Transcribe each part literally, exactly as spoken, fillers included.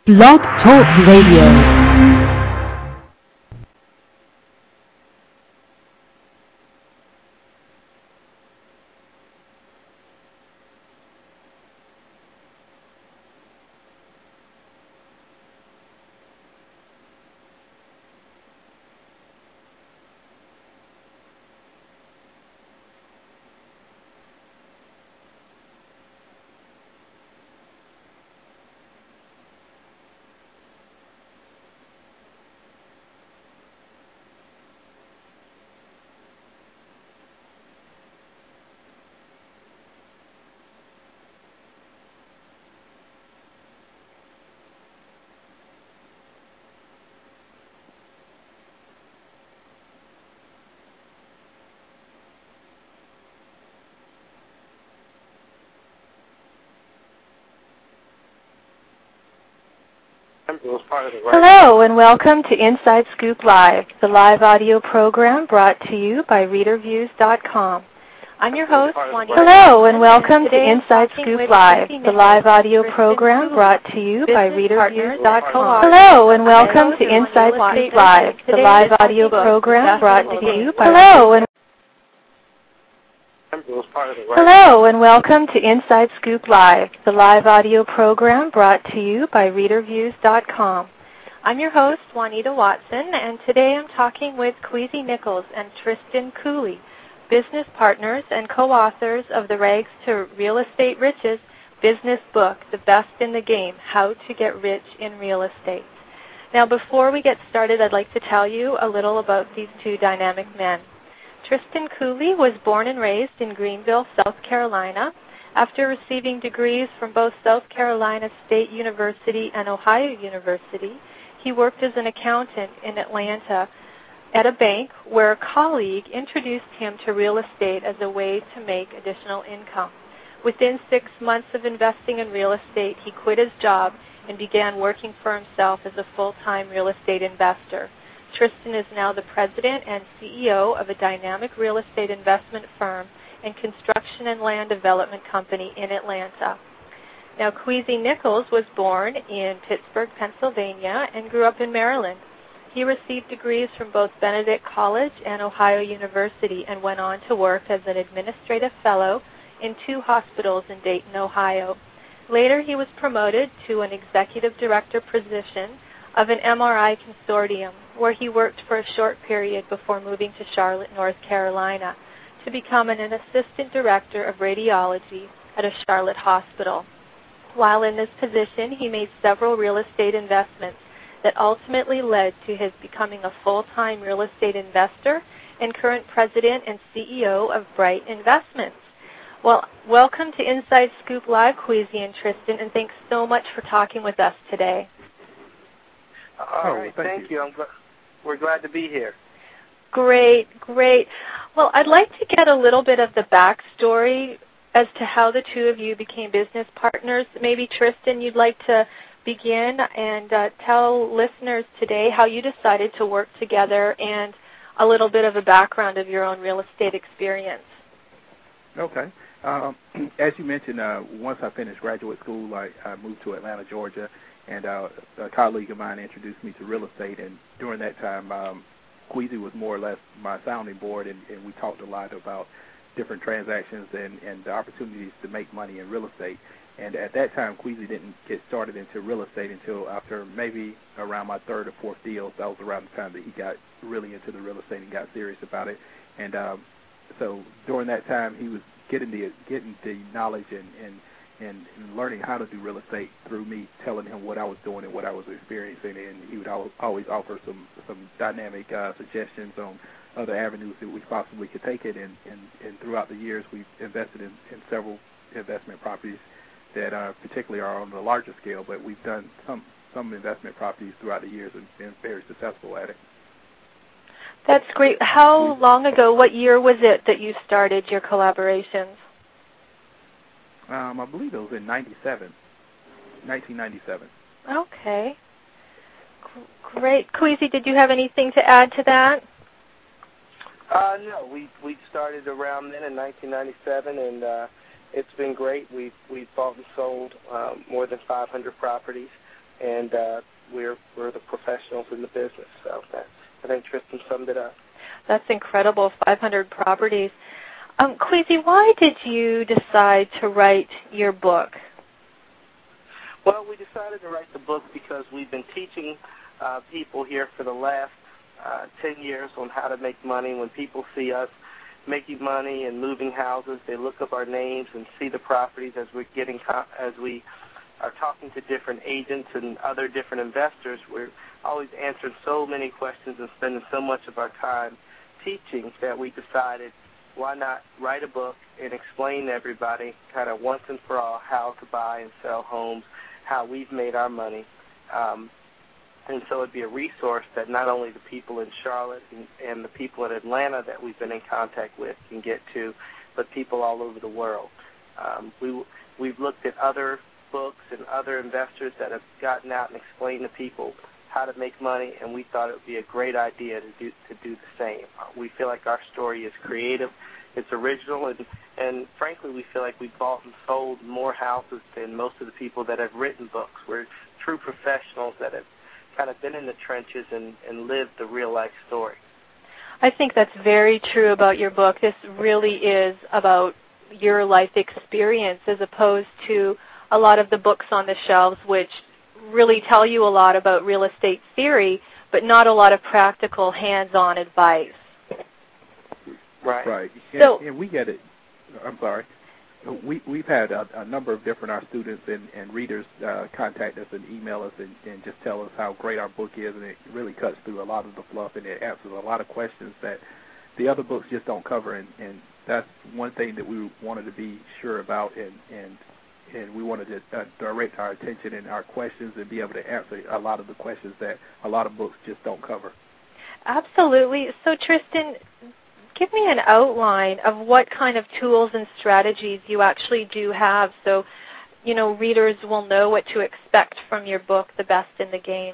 Blog Talk Radio. Hello and welcome to Inside Scoop Live, the live audio program brought to you by reader views dot com. I'm your host, Juanita. Hello and welcome to Inside Scoop Live, the live audio program brought to you by reader views dot com. Hello and welcome to Inside Scoop Live, the live audio program brought to you by Hello and Hello and welcome to Inside Scoop Live, the live audio program brought to you by reader views dot com. I'm your host, Juanita Watson, and today I'm talking with Queasy Nichols and Tristan Cooley, business partners and co-authors of the Rags to Real Estate Riches business book, The Best in the Game, How to Get Rich in Real Estate. Now, before we get started, I'd like to tell you a little about these two dynamic men. Tristan Cooley was born and raised in Greenville, South Carolina. After receiving degrees from both South Carolina State University and Ohio University, he worked as an accountant in Atlanta at a bank where a colleague introduced him to real estate as a way to make additional income. Within six months of investing in real estate, he quit his job and began working for himself as a full-time real estate investor. Tristan is now the president and C E O of a dynamic real estate investment firm and construction and land development company in Atlanta. Now, Queasy Nichols was born in Pittsburgh, Pennsylvania, and grew up in Maryland. He received degrees from both Benedict College and Ohio University and went on to work as an administrative fellow in two hospitals in Dayton, Ohio. Later, he was promoted to an executive director position of an M R I consortium, where he worked for a short period before moving to Charlotte, North Carolina, to become an assistant director of radiology at a Charlotte hospital. While in this position, he made several real estate investments that ultimately led to his becoming a full-time real estate investor and current president and C E O of Bright Investments. Well, welcome to Inside Scoop Live, Queasy and Tristan, and thanks so much for talking with us today. All right, oh, thank, thank you. you. I'm gl- we're glad to be here. Great, great. Well, I'd like to get a little bit of the backstory as to how the two of you became business partners. Maybe, Tristan, you'd like to begin and uh, tell listeners today how you decided to work together and a little bit of a background of your own real estate experience. Okay. Um, as you mentioned, uh, once I finished graduate school, I, I moved to Atlanta, Georgia, and uh, a colleague of mine introduced me to real estate. And during that time, um, Queasy was more or less my sounding board, and, and we talked a lot about different transactions and, and the opportunities to make money in real estate. And at that time, Queasy didn't get started into real estate until after maybe around my third or fourth deal. That was around the time that he got really into the real estate and got serious about it. And um, so during that time, he was getting the getting the knowledge and, and and learning how to do real estate through me telling him what I was doing and what I was experiencing, and he would always offer some some dynamic uh, suggestions on other avenues that we possibly could take it. And, and, and throughout the years, we've invested in, in several investment properties that uh, particularly are on the larger scale, but we've done some some investment properties throughout the years and been very successful at it. That's great. How long ago, what year was it that you started your collaborations? Um, I believe it was in ninety-seven, nineteen ninety-seven. Okay. G- great. Queasy, did you have anything to add to that? Uh, no, we we started around then in nineteen ninety-seven, and uh, it's been great. We've, we've bought and sold um, more than five hundred properties. and uh, we're we're the professionals in the business. So that, I think Tristan summed it up. That's incredible, five hundred properties. Um, Queasy, why did you decide to write your book? Well, we decided to write the book because we've been teaching uh, people here for the last uh, ten years on how to make money. When people see us making money and moving houses, they look up our names and see the properties as we're getting as we are talking to different agents and other different investors. We're always answering so many questions and spending so much of our time teaching that we decided, why not write a book and explain to everybody kind of once and for all how to buy and sell homes, how we've made our money. Um, and so it'd be a resource that not only the people in Charlotte and, and the people in Atlanta that we've been in contact with can get to, but people all over the world. Um, we, we've looked at other books and other investors that have gotten out and explained to people how to make money, and we thought it would be a great idea to do to do the same. We feel like our story is creative, it's original, and, and frankly, we feel like we've bought and sold more houses than most of the people that have written books. We're true professionals that have kind of been in the trenches and, and lived the real-life story. I think that's very true about your book. This really is about your life experience as opposed to a lot of the books on the shelves, which really tell you a lot about real estate theory, but not a lot of practical hands-on advice. Right. Right. And, so, and we get it. I'm sorry. We, we've had a, a number of different our students and, and readers uh, contact us and email us and, and just tell us how great our book is, and it really cuts through a lot of the fluff, and it answers a lot of questions that the other books just don't cover, and, and that's one thing that we wanted to be sure about, and, and and we wanted to uh, direct our attention and our questions and be able to answer a lot of the questions that a lot of books just don't cover. Absolutely. So, Tristan, give me an outline of what kind of tools and strategies you actually do have so, you know, readers will know what to expect from your book, The Best in the Game.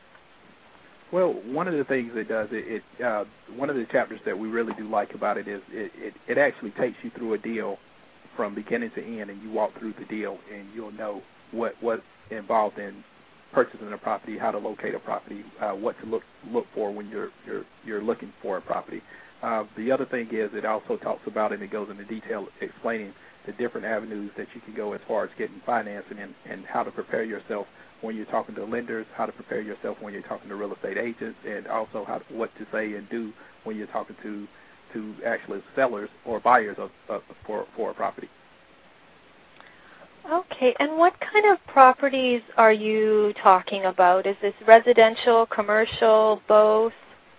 Well, one of the things it does, it, it uh, one of the chapters that we really do like about it is it, it, it actually takes you through a deal from beginning to end, and you walk through the deal, and you'll know what what's involved in purchasing a property, how to locate a property, uh, what to look look for when you're you're you're looking for a property. Uh, the other thing is it also talks about, and it goes into detail explaining the different avenues that you can go as far as getting financing, and, and how to prepare yourself when you're talking to lenders, how to prepare yourself when you're talking to real estate agents, and also how what to say and do when you're talking to to actually sellers or buyers of, of for for a property. Okay, and what kind of properties are you talking about? Is this residential, commercial, both?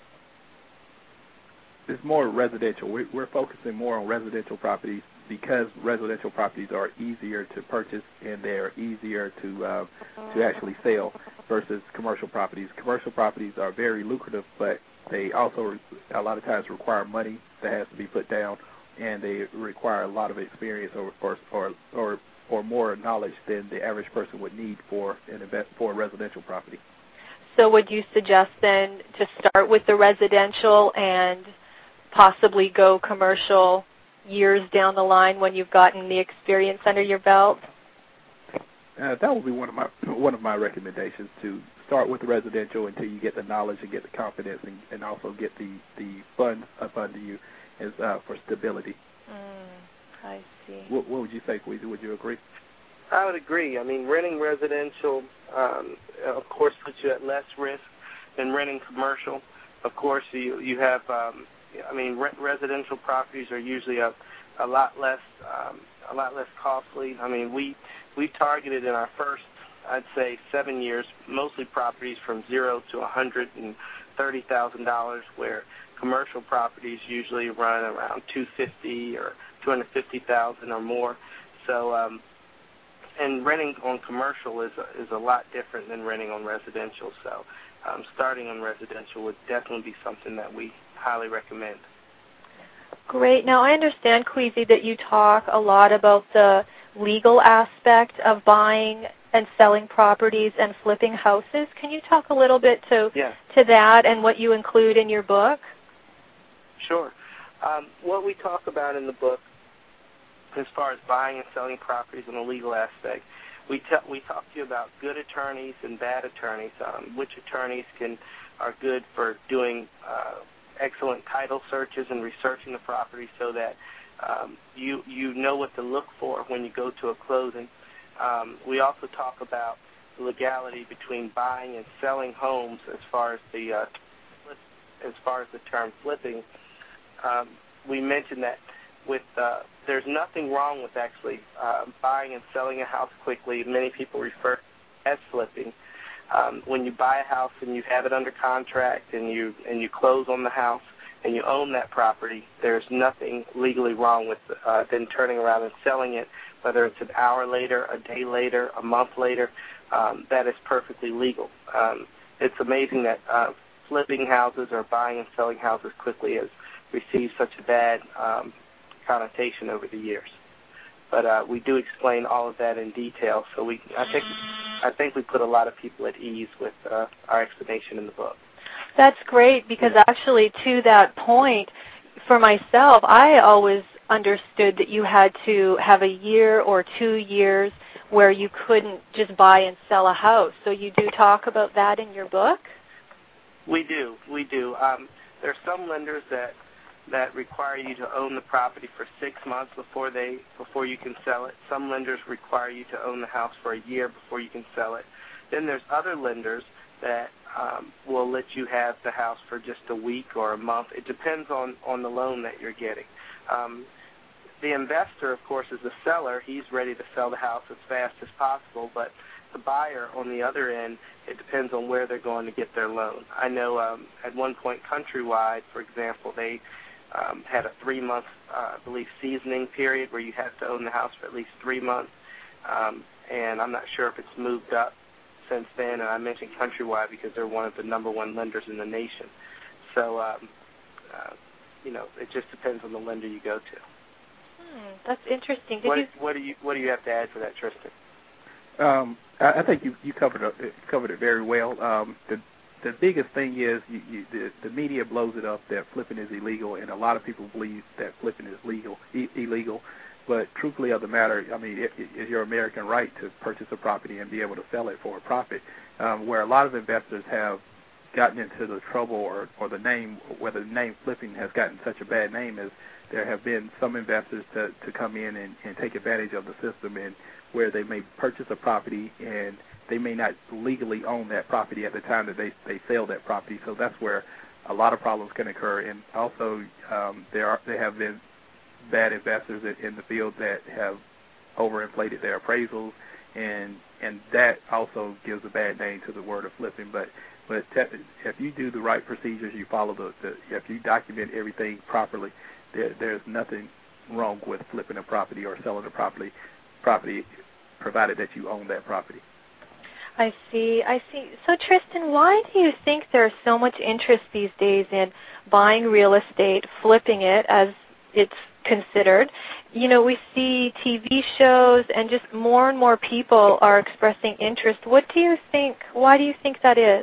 It's more residential. We're, we're focusing more on residential properties because residential properties are easier to purchase and they're easier to uh, to actually sell versus commercial properties. Commercial properties are very lucrative, but they also a lot of times require money that has to be put down, and they require a lot of experience or or or, or, or more knowledge than the average person would need for an invest for a residential property. So would you suggest then to start with the residential and possibly go commercial years down the line when you've gotten the experience under your belt? Uh, that would be one of my one of my recommendations, to start with the residential until you get the knowledge and get the confidence, and, and also get the, the funds up under you as uh, for stability. Mm, I see. What, what would you say, Queasy? Would you agree? I would agree. I mean, renting residential, um, of course, puts you at less risk than renting commercial. Of course, you you have. Um, I mean, re- residential properties are usually a, a lot less um, a lot less costly. I mean, we we targeted in our first, I'd say, seven years, mostly properties from zero to one hundred and thirty thousand dollars, where commercial properties usually run around two fifty or two hundred fifty thousand or more. So, um, and renting on commercial is a, is a lot different than renting on residential. So, um, starting on residential would definitely be something that we highly recommend. Great. Now, I understand, Queasy, that you talk a lot about the legal aspect of buying and selling properties and flipping houses. Can you talk a little bit to yeah. to that and what you include in your book? Sure. Um, what we talk about in the book as far as buying and selling properties and the legal aspect, we t- we talk to you about good attorneys and bad attorneys. Um, which attorneys can are good for doing uh, excellent title searches and researching the property so that um, you you know what to look for when you go to a closing. Um, we also talk about the legality between buying and selling homes as far as the uh, as far as the term flipping. Um, we mentioned that with uh, there's nothing wrong with actually uh, buying and selling a house quickly. Many people refer to it as flipping. Um, when you buy a house and you have it under contract and you and you close on the house and you own that property, there's nothing legally wrong with uh, then turning around and selling it, whether it's an hour later, a day later, a month later. Um, that is perfectly legal. Um, it's amazing that uh, flipping houses or buying and selling houses quickly has received such a bad um, connotation over the years. But uh, we do explain all of that in detail, so we I think I think we put a lot of people at ease with uh, our explanation in the book. That's great, because actually to that point, for myself, I always understood that you had to have a year or two years where you couldn't just buy and sell a house. So you do talk about that in your book? We do. We do. Um, there are some lenders that that require you to own the property for six months before they before you can sell it. Some lenders require you to own the house for a year before you can sell it. Then there's other lenders that um, will let you have the house for just a week or a month. It depends on, on the loan that you're getting. Um, the investor, of course, is the seller. He's ready to sell the house as fast as possible, but the buyer on the other end, it depends on where they're going to get their loan. I know um, at one point Countrywide, for example, they um, had a three-month, uh, I believe, seasoning period where you had to own the house for at least three months, um, and I'm not sure if it's moved up since then, and I mentioned Countrywide because they're one of the number one lenders in the nation. So, um, uh, you know, it just depends on the lender you go to. Hmm, that's interesting. Did what, you... what do you what do you have to add for that, Tristan? Um, I, I think you you covered it covered it very well. Um, the the biggest thing is you, you, the the media blows it up that flipping is illegal, and a lot of people believe that flipping is legal e- illegal. But truthfully of the matter, I mean, it, it's your American right to purchase a property and be able to sell it for a profit. Um, where a lot of investors have gotten into the trouble, or, or the name, whether the name flipping has gotten such a bad name, is there have been some investors to, to come in and, and take advantage of the system, and where they may purchase a property and they may not legally own that property at the time that they, they sell that property. So that's where a lot of problems can occur. And also um, there are there have been bad investors in, in the field that have overinflated their appraisals, and and that also gives a bad name to the word of flipping. But but te- if you do the right procedures, you follow the, the if you document everything properly, there, there's nothing wrong with flipping a property or selling a property, property, provided that you own that property. I see, I see. So, Tristan, why do you think there's so much interest these days in buying real estate, flipping it, as it's considered? You know, we see T V shows, and just more and more people are expressing interest. What do you think, why do you think that is?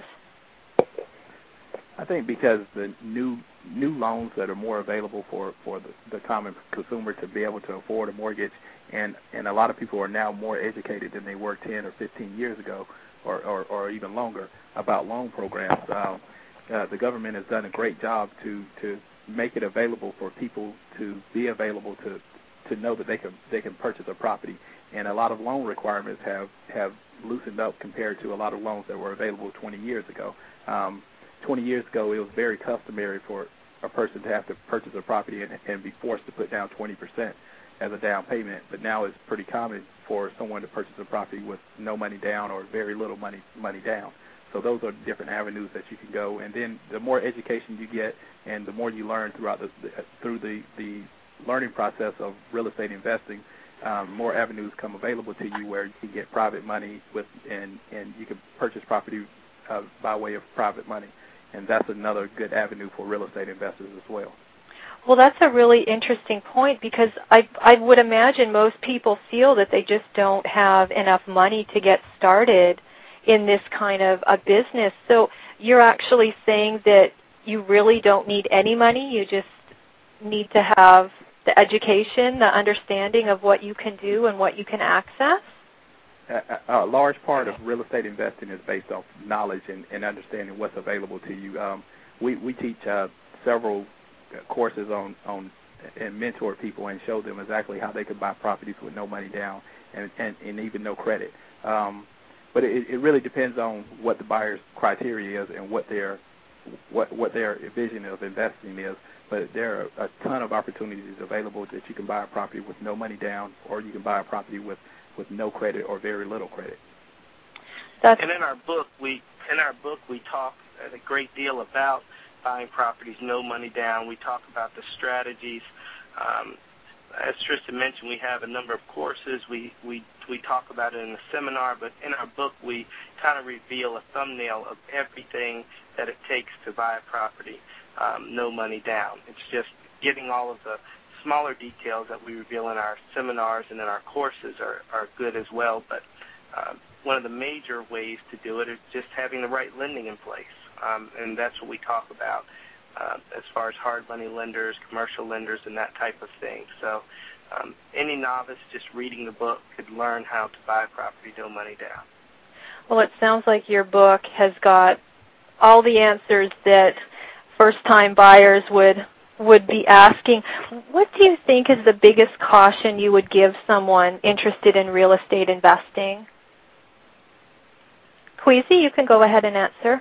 I think because the new new loans that are more available for, for the, the common consumer to be able to afford a mortgage, and, and a lot of people are now more educated than they were ten or fifteen years ago, or, or, or even longer, about loan programs. Um, uh, the government has done a great job to, to make it available for people to be available to, to know that they can they can purchase a property. And a lot of loan requirements have, have loosened up compared to a lot of loans that were available twenty years ago. Um, twenty years ago, it was very customary for a person to have to purchase a property and, and be forced to put down twenty percent as a down payment. But now it's pretty common for someone to purchase a property with no money down or very little money money down. So those are different avenues that you can go. And then the more education you get and the more you learn throughout the, the through the, the learning process of real estate investing, um, more avenues come available to you where you can get private money with and, and you can purchase property uh, by way of private money. And that's another good avenue for real estate investors as well. Well, that's a really interesting point, because I, I would imagine most people feel that they just don't have enough money to get started in this kind of a business. So you're actually saying that you really don't need any money, you just need to have the education, the understanding of what you can do and what you can access? a, a large part of real estate investing is based off knowledge and, and understanding what's available to you. Um, we we teach uh, several courses on on and mentor people and show them exactly how they could buy properties with no money down and and, and even no credit. Um, but it, it really depends on what the buyer's criteria is and what their what what their vision of investing is. But there are a ton of opportunities available that you can buy a property with no money down, or you can buy a property with, with no credit or very little credit. That's and in our book, we in our book we talk a great deal about buying properties no money down. We talk about the strategies. Um, as Tristan mentioned, we have a number of courses. We we we talk about it in the seminar, but in our book we kind of reveal a thumbnail of everything that it takes to buy a property. Um, no money down. It's just getting all of the smaller details that we reveal in our seminars and in our courses are, are good as well. But uh, one of the major ways to do it is just having the right lending in place, um, and that's what we talk about uh, as far as hard money lenders, commercial lenders, and that type of thing. So um, any novice just reading the book could learn how to buy a property no money down. Well, it sounds like your book has got all the answers that first-time buyers would would be asking. What do you think is the biggest caution you would give someone interested in real estate investing? Queasy, you can go ahead and answer.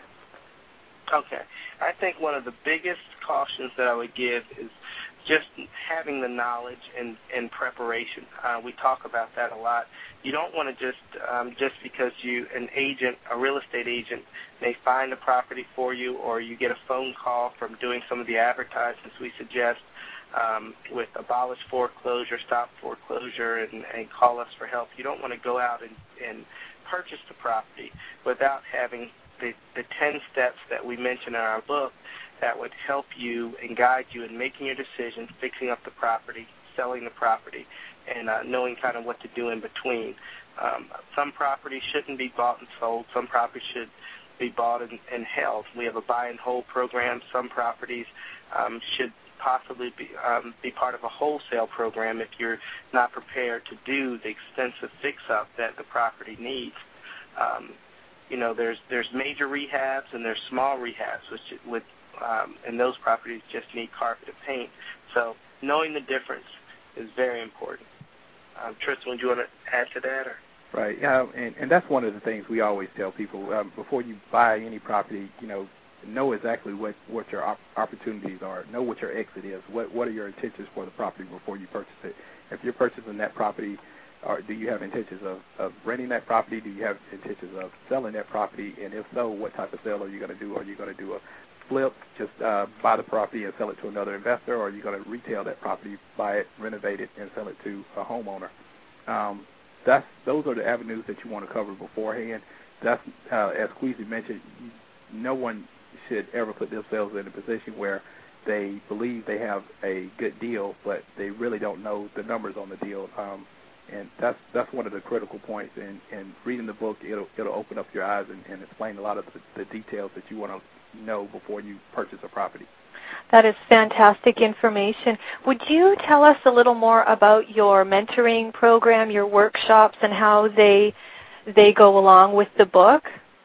Okay. I think one of the biggest cautions that I would give is just having the knowledge and, and preparation. Uh, we talk about that a lot. You don't want to just, um, just because you, an agent, a real estate agent, may find a property for you, or you get a phone call from doing some of the advertisements we suggest um, with abolish foreclosure, stop foreclosure, and, and call us for help. You don't want to go out and, and purchase the property without having the, the ten steps that we mention in our book that would help you and guide you in making your decision, fixing up the property, selling the property, and uh, knowing kind of what to do in between. Um, some properties shouldn't be bought and sold. Some properties should be bought and, and held. We have a buy and hold program. Some properties um, should possibly be, um, be part of a wholesale program if you're not prepared to do the extensive fix-up that the property needs. Um, you know, there's there's major rehabs and there's small rehabs, which with um, and those properties just need carpet and paint. So knowing the difference is very important. Um, Tristan, do you want to add to that? Or? Right, um, and, and that's one of the things we always tell people. Um, before you buy any property, you know, know exactly what, what your op- opportunities are. Know what your exit is. What what are your intentions for the property before you purchase it? If you're purchasing that property, or do you have intentions of, of renting that property? Do you have intentions of selling that property? And if so, what type of sale are you going to do? Are you going to do a flip, just uh, buy the property and sell it to another investor, or are you going to retail that property, buy it, renovate it, and sell it to a homeowner? Um, that's those are the avenues that you want to cover beforehand. That's uh, as Queasy mentioned, no one should ever put themselves in a position where they believe they have a good deal, but they really don't know the numbers on the deal. Um, and that's that's one of the critical points. And, and reading the book, it'll it'll open up your eyes and, and explain a lot of the, the details that you want to know before you purchase a property. That is fantastic information. Would you tell us a little more about your mentoring program, your workshops, and how they they go along with the book?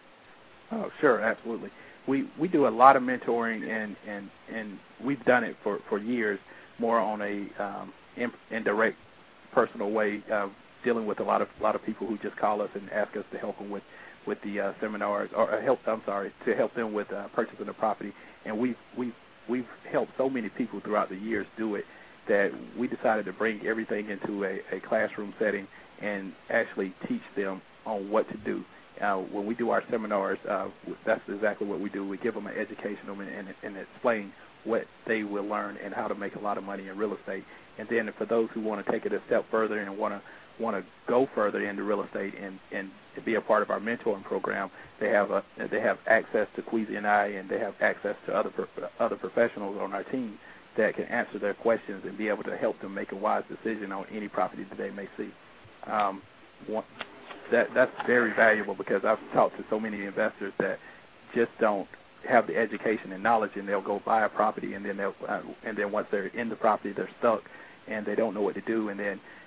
Oh, sure, absolutely. We we do a lot of mentoring, and and, and we've done it for, for years, more on a um, in, indirect, personal way, uh, dealing with a lot of a lot of people who just call us and ask us to help them with with the uh, seminars, or help. I'm sorry, to help them with uh, purchasing the property, and we've we've We've helped so many people throughout the years do it that we decided to bring everything into a, a classroom setting and actually teach them on what to do. Uh, when we do our seminars, uh, that's exactly what we do. We give them an education and, and, and explain what they will learn and how to make a lot of money in real estate. And then for those who want to take it a step further and want to want to go further into real estate and, and be a part of our mentoring program, they have a they have access to Queasy and I, and they have access to other other professionals on our team that can answer their questions and be able to help them make a wise decision on any property that they may see. Um, one, that that's very valuable because I've talked to so many investors that just don't have the education and knowledge, and they'll go buy a property, and then they'll uh, and then once they're in the property, they're stuck and they don't know what to do, and then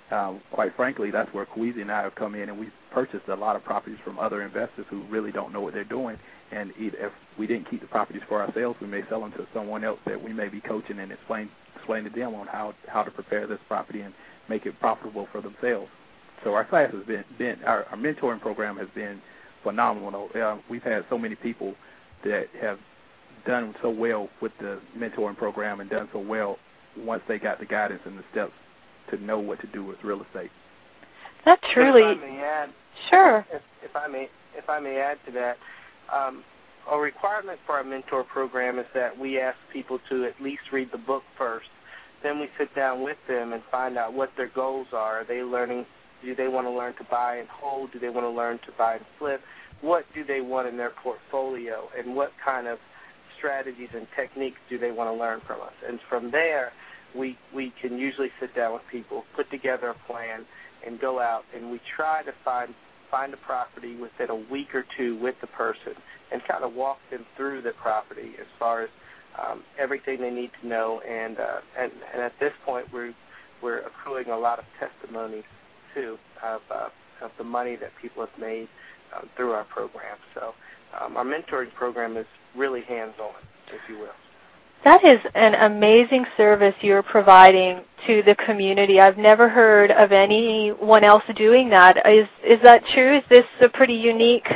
um, quite frankly, that's where Kweezy and I have come in, and we've purchased a lot of properties from other investors who really don't know what they're doing. And if we didn't keep the properties for ourselves, we may sell them to someone else that we may be coaching and explain explain to them on how, how to prepare this property and make it profitable for themselves. So our class has been, been our, our mentoring program has been phenomenal. Uh, we've had so many people that have done so well with the mentoring program and done so well once they got the guidance and the steps to know what to do with real estate. That truly, if I may add, sure. If, if I may, if I may add to that, um, a requirement for our mentor program is that we ask people to at least read the book first. Then we sit down with them and find out what their goals are. Are they learning? Do they want to learn to buy and hold? Do they want to learn to buy and flip? What do they want in their portfolio? And what kind of strategies and techniques do they want to learn from us? And from there, we we can usually sit down with people, put together a plan, and go out, and we try to find find a property within a week or two with the person and kind of walk them through the property as far as um, everything they need to know. And, uh, and and at this point, we're we're accruing a lot of testimonies too of uh, of the money that people have made um, through our program. So um, our mentoring program is really hands-on, if you will. That is an amazing service you're providing to the community. I've never heard of anyone else doing that. Is is that true? Is this a pretty unique,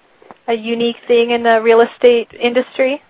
a unique thing in the real estate industry?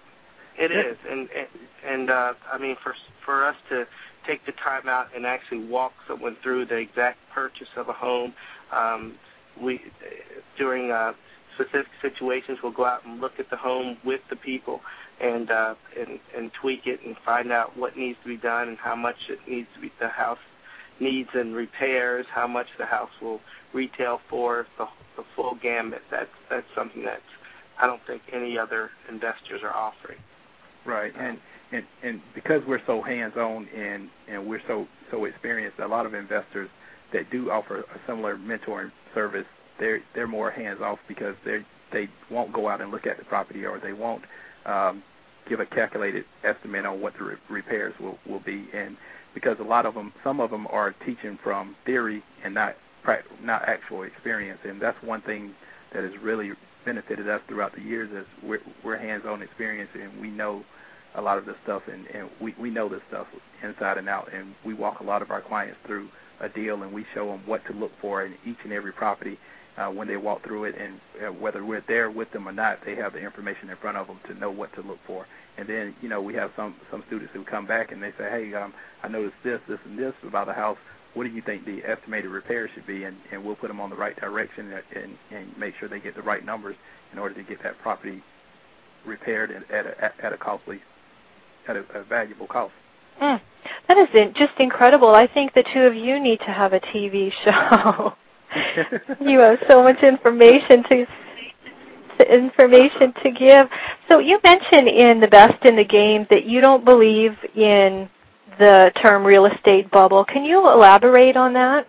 It is, and and, and uh, I mean, for for us to take the time out and actually walk someone through the exact purchase of a home, um, we during uh, specific situations, we'll go out and look at the home with the people. And, uh, and and tweak it and find out what needs to be done and how much it needs to be. The house needs and repairs, how much the house will retail for, the, the full gambit. That's that's something that I don't think any other investors are offering. Right, and and, and because we're so hands-on and, and we're so so experienced, a lot of investors that do offer a similar mentoring service, they're they're more hands-off because they they won't go out and look at the property, or they won't Um, give a calculated estimate on what the re- repairs will, will be, and because a lot of them, some of them are teaching from theory and not not actual experience, and that's one thing that has really benefited us throughout the years is we're, we're hands-on experience, and we know a lot of this stuff, and, and we, we know this stuff inside and out, and we walk a lot of our clients through a deal, and we show them what to look for in each and every property. Uh, when they walk through it, and uh, whether we're there with them or not, they have the information in front of them to know what to look for. And then, you know, we have some, some students who come back and they say, hey, um, I noticed this, this, and this about the house. What do you think the estimated repair should be? And, and we'll put them on the right direction and, and, and make sure they get the right numbers in order to get that property repaired at a, at a costly, at a, a valuable cost. Mm, that is just incredible. I think the two of you need to have a T V show. You have so much information to, to information to give. So you mentioned in The Best in the Game that you don't believe in the term real estate bubble. Can you elaborate on that?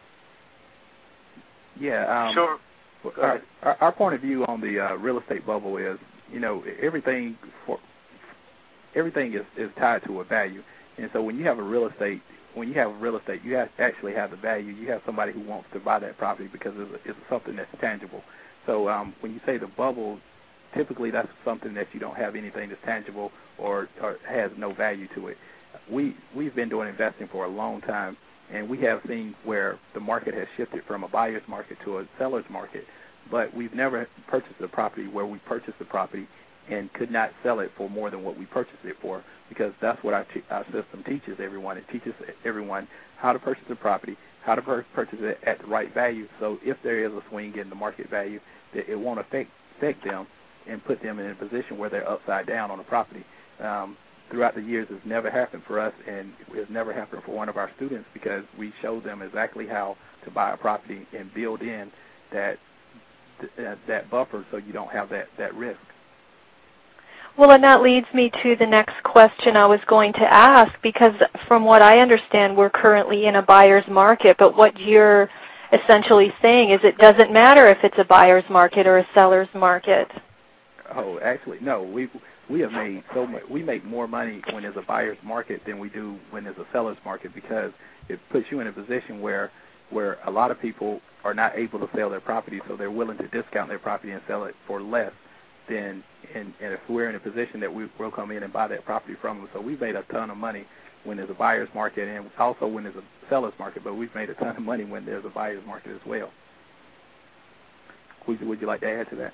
Yeah. Um, sure. Our, our, our point of view on the uh, real estate bubble is, you know, everything for everything is, is tied to a value, and so when you have a real estate When you have real estate, you have, actually have the value. You have somebody who wants to buy that property because it's, it's something that's tangible. So um, when you say the bubble, typically that's something that you don't have anything that's tangible or, or has no value to it. We, we've been doing investing for a long time, and we have seen where the market has shifted from a buyer's market to a seller's market, but we've never purchased a property where we purchased the property and could not sell it for more than what we purchased it for, because that's what our, t- our system teaches everyone. It teaches everyone how to purchase a property, how to per- purchase it at the right value, so if there is a swing in the market value, that it won't affect, affect them and put them in a position where they're upside down on a property. Um, throughout the years, it's never happened for us, and it's never happened for one of our students, because we show them exactly how to buy a property and build in that th- that buffer so you don't have that, that risk. Well, and that leads me to the next question I was going to ask, because from what I understand, we're currently in a buyer's market, but what you're essentially saying is it doesn't matter if it's a buyer's market or a seller's market. Oh, actually, no. We we have made so much. We make more money when there's a buyer's market than we do when there's a seller's market, because it puts you in a position where where a lot of people are not able to sell their property, so they're willing to discount their property and sell it for less than. And, and if we're in a position that we will come in and buy that property from them, so we've made a ton of money when there's a buyer's market and also when there's a seller's market. But we've made a ton of money when there's a buyer's market as well. Would you, would you like to add to that?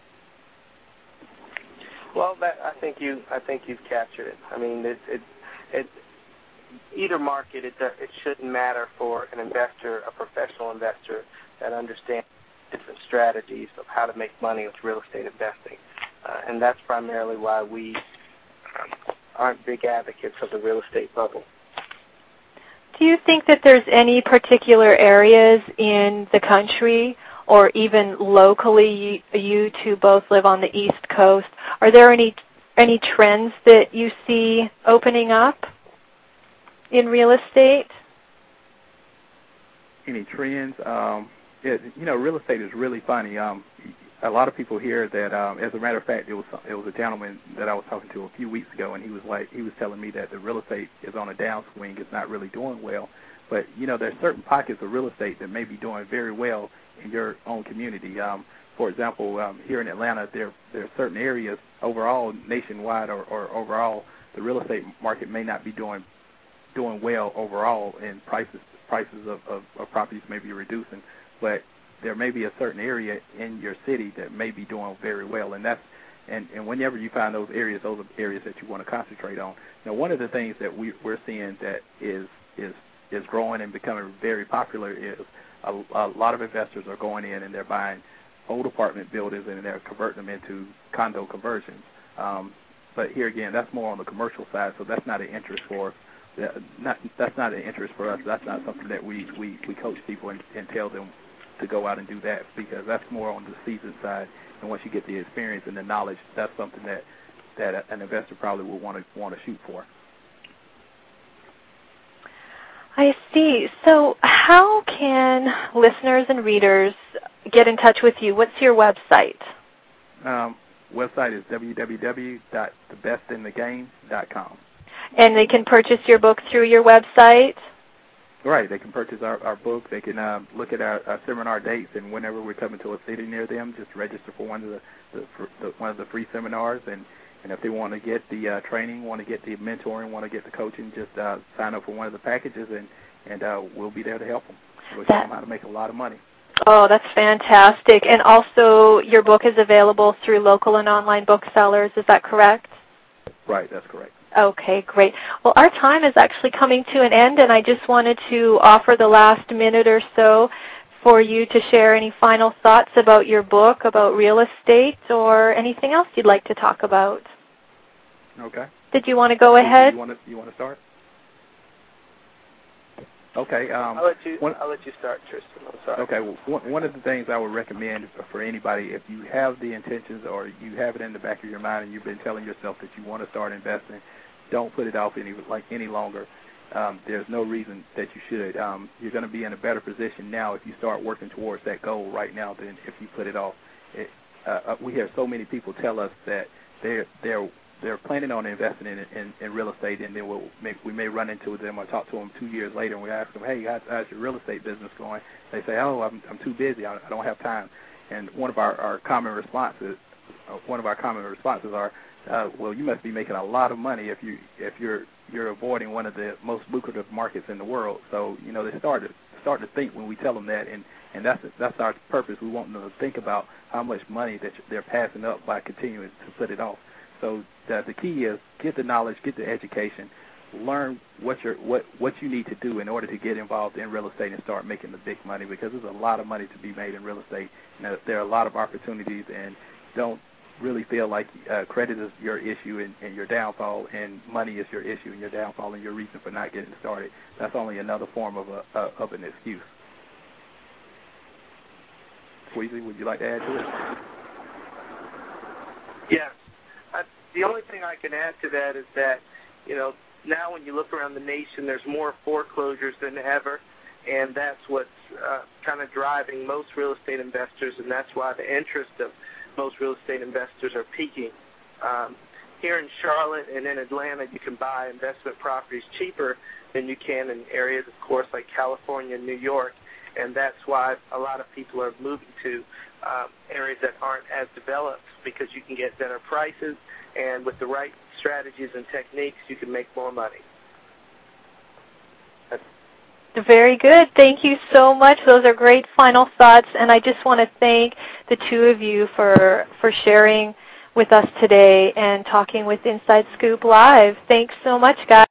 Well, that, I think you I think you've captured it. I mean, it it, it either market it it shouldn't matter for an investor, a professional investor that understands different strategies of how to make money with real estate investing, uh, and that's primarily why we um, aren't big advocates of the real estate bubble. Do you think that there's any particular areas in the country or even locally, you, you two both live on the East Coast, are there any any trends that you see opening up in real estate? Any trends? Um, it, you know, real estate is really funny. Um, a lot of people hear that. Um, as a matter of fact, it was it was a gentleman that I was talking to a few weeks ago, and he was like, he was telling me that the real estate is on a downswing. It's not really doing well. But you know, there's certain pockets of real estate that may be doing very well in your own community. Um, for example, um, here in Atlanta, there there are certain areas overall, nationwide or, or overall, the real estate market may not be doing doing well overall, and prices prices of, of, of properties may be reducing. But there may be a certain area in your city that may be doing very well, and that's and, and whenever you find those areas, those are areas that you want to concentrate on. Now, one of the things that we, we're seeing that is is is growing and becoming very popular is a, a lot of investors are going in and they're buying old apartment buildings and they're converting them into condo conversions. Um, but here again, that's more on the commercial side, so that's not an interest for not that's not an interest for us. That's not something that we, we, we coach people and, and tell them to go out and do that, because that's more on the seasoned side. And once you get the experience and the knowledge, that's something that that an investor probably will want to want to shoot for. I see. So how can listeners and readers get in touch with you? What's your website? Um, website is w w w dot the best in the game dot com. And they can purchase your book through your website? Right. They can purchase our, our book. They can uh, look at our, our seminar dates, and whenever we're coming to a city near them, just register for one of the, the, for the one of the free seminars. And, and if they want to get the uh, training, want to get the mentoring, want to get the coaching, just uh, sign up for one of the packages, and and uh, we'll be there to help them. We'll show them how to make a lot of money. Oh, that's fantastic. And also, your book is available through local and online booksellers. Is that correct? Right. That's correct. Okay, great. Well, our time is actually coming to an end, and I just wanted to offer the last minute or so for you to share any final thoughts about your book, about real estate, or anything else you'd like to talk about. Okay. Did you want to go ahead? You want to, you want to start? Okay. Um, I'll let you. one, I'll let you start, Tristan. I'm sorry. Okay. Well, one, one of the things I would recommend for anybody, if you have the intentions or you have it in the back of your mind and you've been telling yourself that you want to start investing, don't put it off any like any longer. Um, there's no reason that you should. Um, you're going to be in a better position now if you start working towards that goal right now than if you put it off. It, uh, we hear so many people tell us that they're they're they're planning on investing in, in, in real estate, and then we'll make, we may run into them or talk to them two years later, and we ask them, hey, how's, how's your real estate business going? They say, oh, I'm, I'm too busy. I, I don't have time. And one of our, our common responses, uh, one of our common responses are, uh, well, you must be making a lot of money if you if you're you're avoiding one of the most lucrative markets in the world. So you know they start to start to think when we tell them that, and and that's that's our purpose. We want them to think about how much money that they're passing up by continuing to put it off. So the, the key is get the knowledge, get the education, learn what you're, what what you need to do in order to get involved in real estate and start making the big money, because there's a lot of money to be made in real estate. Now, there are a lot of opportunities, and don't really feel like uh, credit is your issue and, and your downfall, and money is your issue and your downfall and your reason for not getting started. That's only another form of a uh, of an excuse. Squeezy, would you like to add to it? Yes. Uh, the only thing I can add to that is that, you know, now when you look around the nation, there's more foreclosures than ever, and that's what's uh, kind of driving most real estate investors, and that's why the interest of most real estate investors are peaking. Um, here in Charlotte and in Atlanta, you can buy investment properties cheaper than you can in areas, of course, like California and New York, and that's why a lot of people are moving to um, areas that aren't as developed, because you can get better prices, and with the right strategies and techniques, you can make more money. That's Very good. Thank you so much. Those are great final thoughts, and I just want to thank the two of you for for sharing with us today and talking with Inside Scoop Live. Thanks so much, guys.